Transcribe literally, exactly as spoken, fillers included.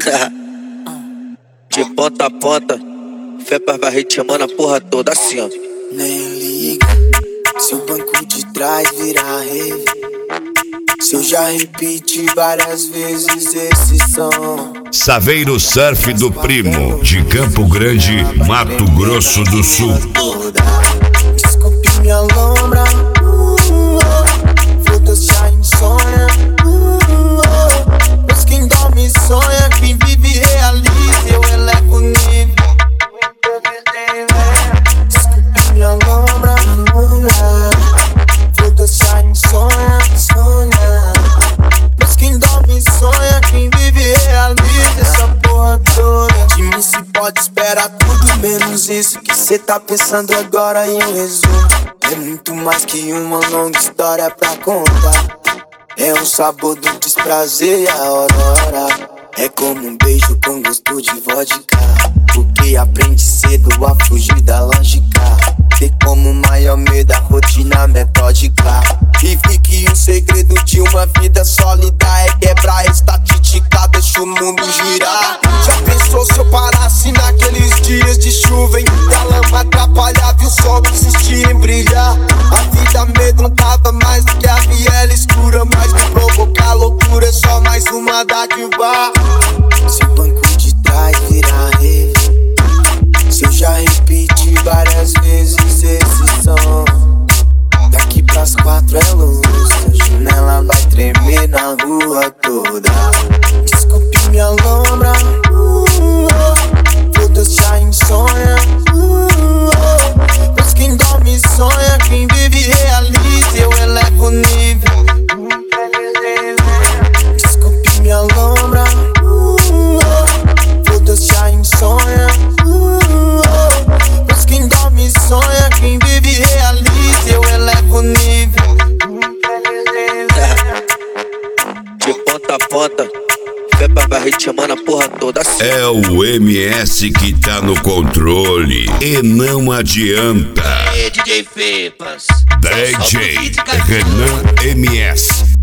De ponta a ponta, fé pra varrer chamando a porra toda assim, ó. Nem liga se o banco de trás virar rave. Se eu já repeti várias vezes esse som. Saveiro Surf do Primo, de Campo Grande, Mato Grosso do Sul. Desculpe minha lombra, frutas já insônia. Mas quem dorme sonha, quem vive realiza, eu elevo o nível. Desculpe minha lombra, frutas já insônia, sonha. Mas quem dorme sonha, quem vive realiza essa porra toda. De mim se pode esperar tudo menos isso que cê tá pensando agora em um resumo. É muito mais que uma longa história pra contar. É o sabor do desprazer e a aurora. É como um beijo com gosto de vodka, porque aprende cedo a fugir da lógica. Ter como maior medo a rotina metódica. E vi que o segredo de uma vida sólida é quebrar a estatística, deixa o mundo girar. Já pensou se eu parasse naqueles dias de chuva, em que a lama atrapalhava e o sol insistia em brilhar? A vida amedrontava mais do que a viela escura, mas me provocar loucura é só mais uma dádiva. Se o banco de trás virar rave, se eu já repeti várias vezes esse som. Daqui pras quatro é luz, a janela vai tremer na rua toda. Desculpe minha lombra, frutas já insônia. Pois quem dorme sonha, quem vive realiza, eu elevo o nível. Desculpe minha lombra, frutas já insônia. Pois quem dorme sonha, quem vive realiza, eu elevo o nível. De ponta a ponta, fé pra varrer chamando a porra toda assim. É o M S que tá no controle e não adianta. É D J Pepas, D J Renan M S.